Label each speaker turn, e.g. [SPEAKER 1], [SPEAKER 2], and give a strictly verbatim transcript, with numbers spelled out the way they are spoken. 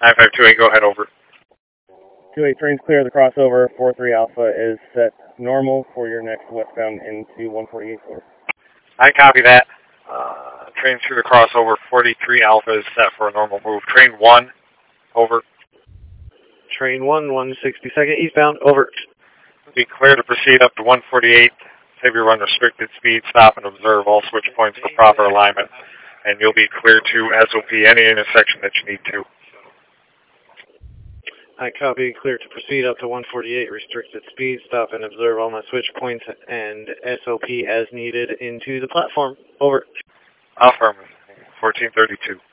[SPEAKER 1] nine five two eight, go ahead, over.
[SPEAKER 2] two eight, train's clear of the crossover. four three Alpha is set normal for your next westbound into one forty-eight.
[SPEAKER 1] I copy that. Uh, train through the crossover, forty-three Alpha is set for a normal move. Train one, over.
[SPEAKER 3] Train one, one sixty-second eastbound, over.
[SPEAKER 1] Be clear to proceed up to one forty-eight. Save your run restricted speed, stop and observe all switch points for proper alignment. And you'll be clear to S O P any intersection that you need to.
[SPEAKER 3] I copy, clear to proceed up to one forty-eight, restricted speed, stop and observe all my switch points and S O P as needed into the platform. Over.
[SPEAKER 1] Affirmative. fourteen thirty-two.